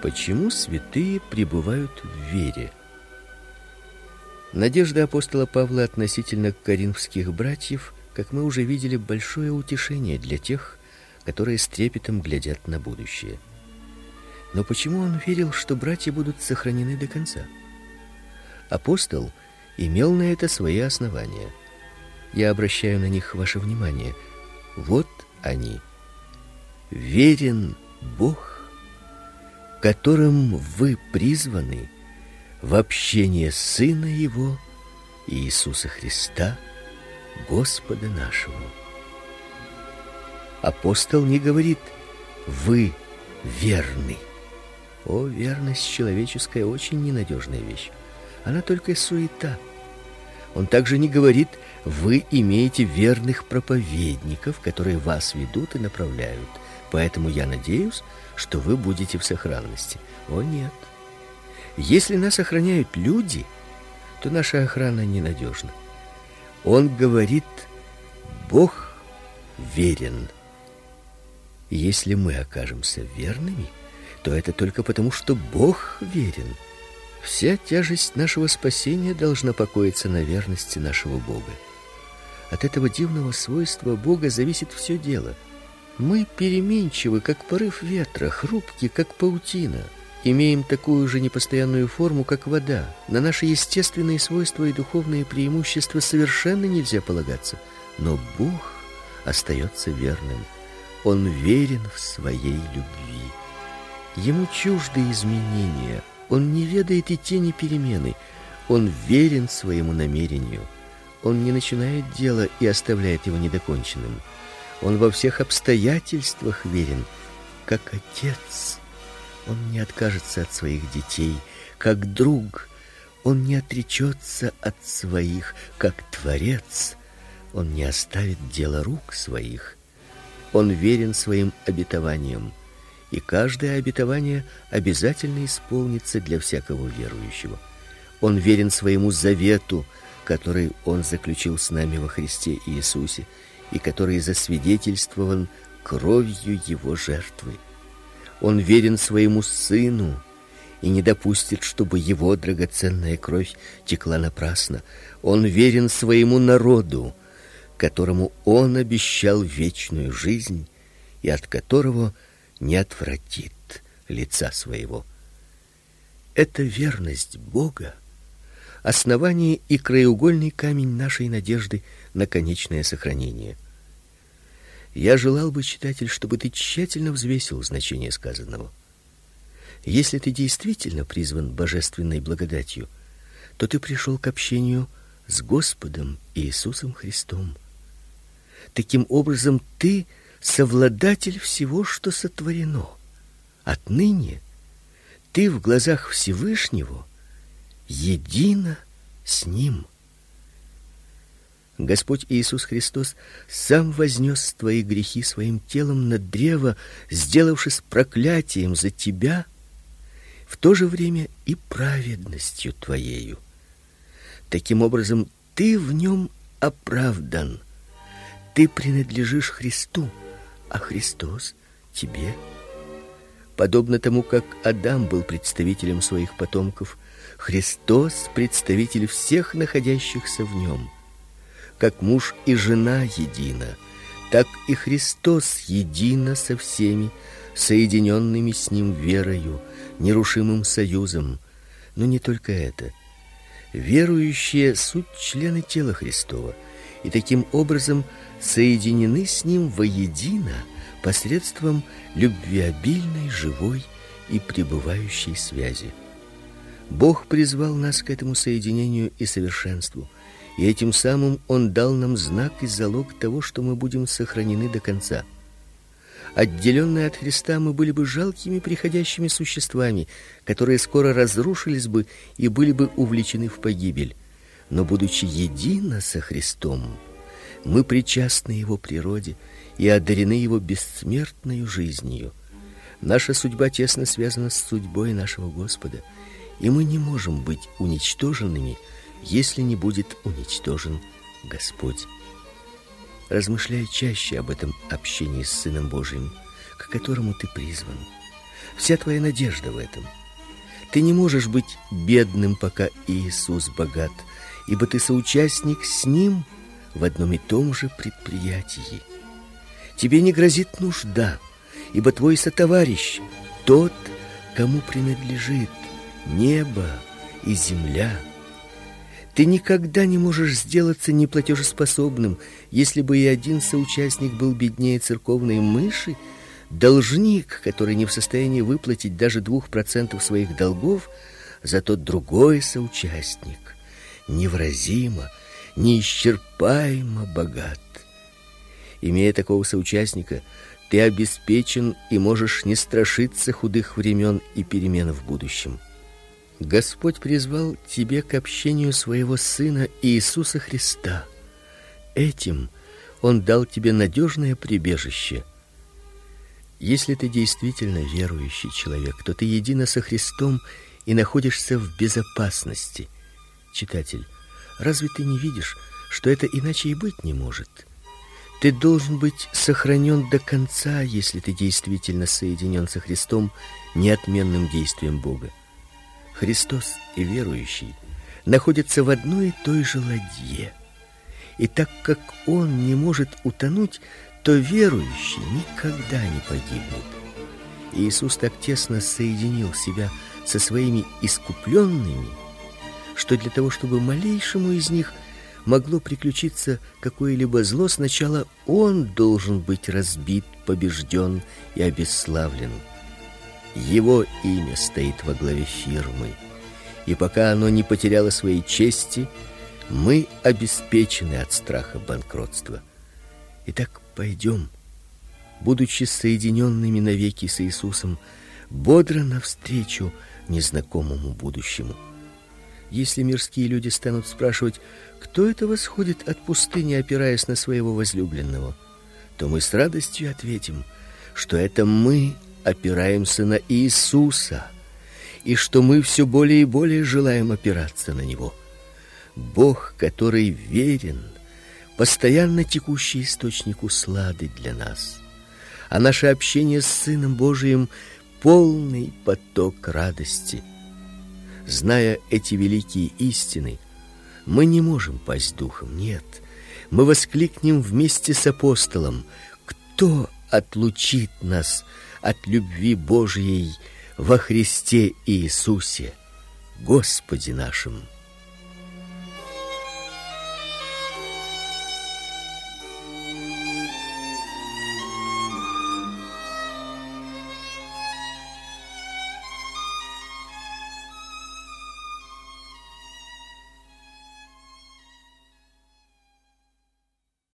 Почему святые пребывают в вере? Надежда апостола Павла относительно коринфских братьев, как мы уже видели, большое утешение для тех, которые с трепетом глядят на будущее. Но почему он верил, что братья будут сохранены до конца? Апостол имел на это свои основания. Я обращаю на них ваше внимание. Вот они. Верен Бог, которым вы призваны в общение Сына Его, Иисуса Христа, Господа нашего. Апостол не говорит: вы верны. О, верность человеческая очень ненадежная вещь. Она только суета. Он также не говорит: вы имеете верных проповедников, которые вас ведут и направляют. Поэтому я надеюсь, что вы будете в сохранности. О, нет. Если нас охраняют люди, то наша охрана ненадежна. Он говорит: Бог верен. Если мы окажемся верными, то это только потому, что Бог верен. Вся тяжесть нашего спасения должна покоиться на верности нашего Бога. От этого дивного свойства Бога зависит все дело. Мы переменчивы, как порыв ветра, хрупки, как паутина. Имеем такую же непостоянную форму, как вода. На наши естественные свойства и духовные преимущества совершенно нельзя полагаться. Но Бог остается верным. Он верен в своей любви. Ему чужды изменения. Он не ведает и тени перемены. Он верен своему намерению. Он не начинает дело и оставляет его недоконченным. Он во всех обстоятельствах верен, как отец. Он не откажется от своих детей, как друг. Он не отречется от своих, как творец. Он не оставит дело рук своих. Он верен своим обетованиям, и каждое обетование обязательно исполнится для всякого верующего. Он верен своему завету, который он заключил с нами во Христе Иисусе, и который засвидетельствован кровью его жертвы. Он верен своему Сыну и не допустит, чтобы его драгоценная кровь текла напрасно. Он верен своему народу, которому он обещал вечную жизнь и от которого не отвратит лица своего. Эта верность Бога — основание и краеугольный камень нашей надежды на конечное сохранение. Я желал бы, читатель, чтобы ты тщательно взвесил значение сказанного. Если ты действительно призван божественной благодатью, то ты пришел к общению с Господом Иисусом Христом. Таким образом, ты совладатель всего, что сотворено. Отныне ты в глазах Всевышнего едино с Ним. Господь Иисус Христос сам вознес твои грехи своим телом на древо, сделавшись проклятием за тебя, в то же время и праведностью твоею. Таким образом, ты в Нем оправдан. Ты принадлежишь Христу, а Христос тебе. Подобно тому, как Адам был представителем своих потомков, Христос представитель всех находящихся в нем. Как муж и жена едино, так и Христос едино со всеми, соединенными с Ним верою, нерушимым союзом. Но не только это. Верующие суть члены тела Христова, и таким образом соединены с Ним воедино посредством любвеобильной, живой и пребывающей связи. Бог призвал нас к этому соединению и совершенству, и этим самым Он дал нам знак и залог того, что мы будем сохранены до конца. Отделенные от Христа, мы были бы жалкими приходящими существами, которые скоро разрушились бы и были бы увлечены в погибель. Но, будучи едино со Христом, мы причастны Его природе и одарены Его бессмертной жизнью. Наша судьба тесно связана с судьбой нашего Господа, и мы не можем быть уничтоженными, если не будет уничтожен Господь. Размышляй чаще об этом общении с Сыном Божиим, к которому ты призван. Вся твоя надежда в этом. Ты не можешь быть бедным, пока Иисус богат, ибо ты соучастник с Ним в одном и том же предприятии. Тебе не грозит нужда, ибо твой сотоварищ тот, кому принадлежит небо и земля. Ты никогда не можешь сделаться неплатежеспособным, если бы и один соучастник был беднее церковной мыши. Должник, который не в состоянии выплатить даже 2% своих долгов, зато другой соучастник невыразимо, неисчерпаемо богат. Имея такого соучастника, ты обеспечен и можешь не страшиться худых времен и перемен в будущем. Господь призвал тебя к общению своего Сына Иисуса Христа. Этим Он дал тебе надежное прибежище. Если ты действительно верующий человек, то ты едино со Христом и находишься в безопасности. Читатель, разве ты не видишь, что это иначе и быть не может? Ты должен быть сохранен до конца, если ты действительно соединен со Христом неотменным действием Бога. Христос и верующий находятся в одной и той же ладье. И так как Он не может утонуть, то верующий никогда не погибнет. Иисус так тесно соединил себя со своими искупленными, что для того, чтобы малейшему из них могло приключиться какое-либо зло, сначала Он должен быть разбит, побежден и обесславлен. Его имя стоит во главе фирмы, и пока оно не потеряло своей чести, мы обеспечены от страха банкротства. Итак, пойдем, будучи соединенными навеки с Иисусом, бодро навстречу незнакомому будущему. Если мирские люди станут спрашивать, кто это восходит от пустыни, опираясь на своего возлюбленного, то мы с радостью ответим, что это мы опираемся на Иисуса, и что мы все более и более желаем опираться на Него. Бог, который верен, постоянно текущий источник услады для нас, а наше общение с Сыном Божиим — полный поток радости. Зная эти великие истины, мы не можем пасть духом, нет. Мы воскликнем вместе с апостолом: кто отлучит нас от любви Божьей во Христе Иисусе, Господе нашим?